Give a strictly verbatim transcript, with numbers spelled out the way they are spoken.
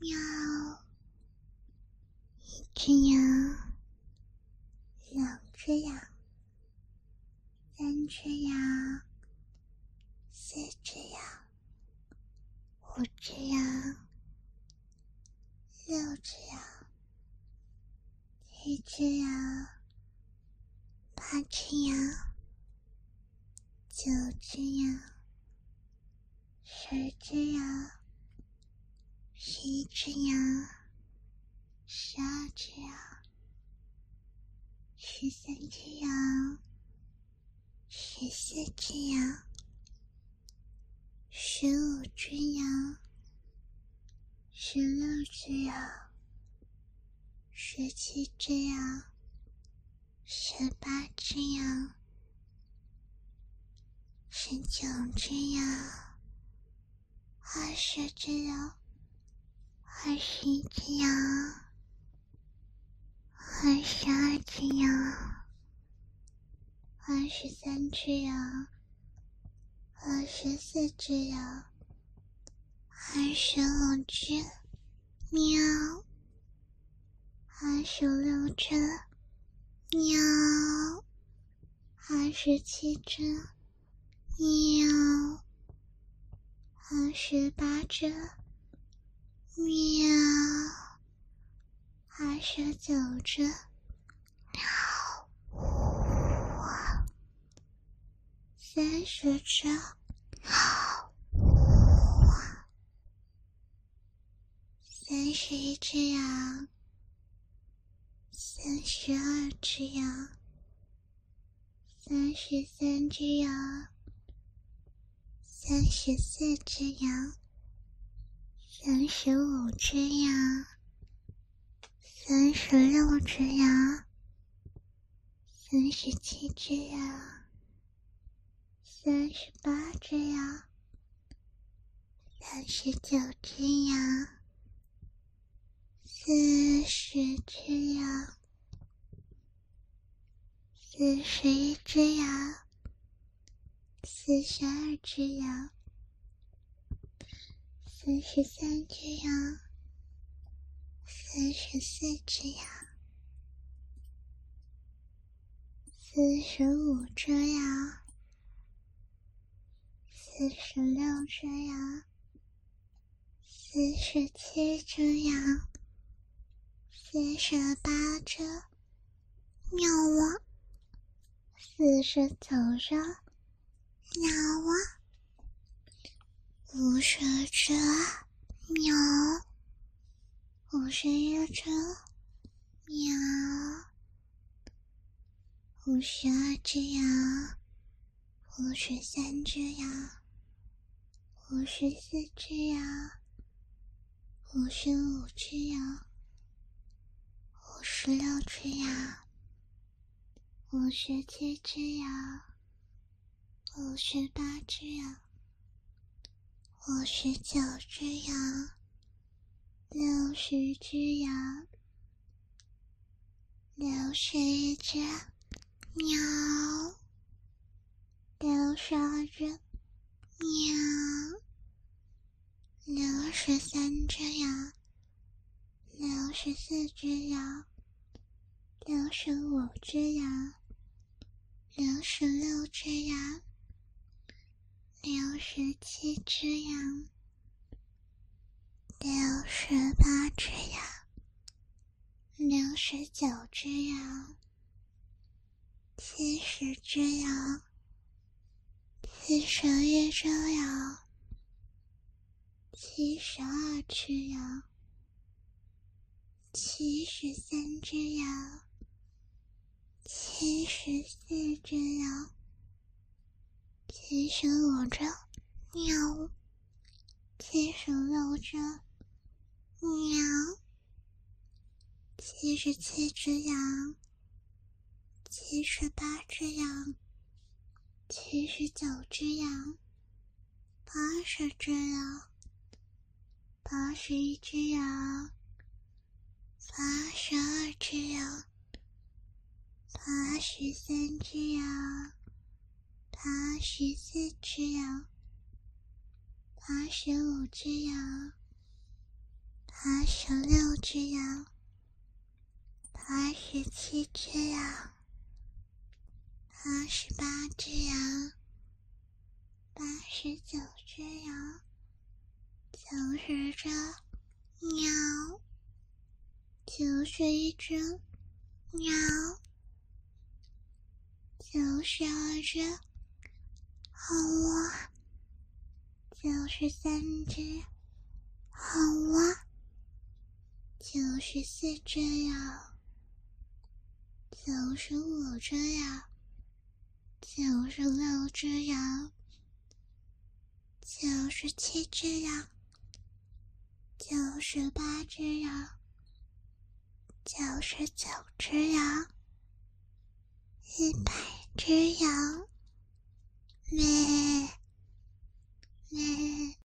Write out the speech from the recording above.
喵，一只羊，两只羊，三只羊，四只羊，五只羊，六只羊，七只羊，八只羊，九只羊，十只羊，十一只羊，十二只羊，十三只羊，十四只羊，十五只羊，十六只羊，十七只羊，十八只羊，十九只羊，二十只羊，二十一只羊，二十二只羊，二十三只羊，二十四只羊，二十五只喵，二十六只喵，二十七只喵，二十八只喵，二十九只喵，三十只喵，三十一只羊，三十二只羊，三十三只羊，三十四只羊，三十五只羊，三十六只羊，三十七只羊，三十八只羊，三十九只羊，四十只羊，四十一只羊，四十二只羊，四十三只羊，四十四只羊，四十五只羊，四十六只羊，四十七只羊，四十八只喵啊，四十九只喵啊，五十只喵，五十一只喵，五十二只羊，五十三只羊，五十四只羊，五十五只羊，五十六只羊，五十七只羊，五十八只羊，五十九只羊，六十只羊，六十一只喵，六十二只喵，六十三只羊，六十四只羊，六十五只羊，六十六只羊，六十七只羊，六十八只羊，六十九只羊，七十只羊，七十一只羊，七十二只羊，七十三只羊，七十四只羊，七十五只喵，七十六只喵，七十七只羊，七十八只羊，七十九只羊，八十只羊，八十一只羊，八十二只羊，八十三只羊，八十四只羊，八十五只羊，八八十六只羊，八十七只羊，八十八只羊，八十九只羊，九十只鸟，九十一只鸟，九十二只好啊，九十三只好啊，九十四只羊，九十五只羊，九十六只羊，九十七只羊，九十八只羊，九十九只羊，一百只羊，咩咩。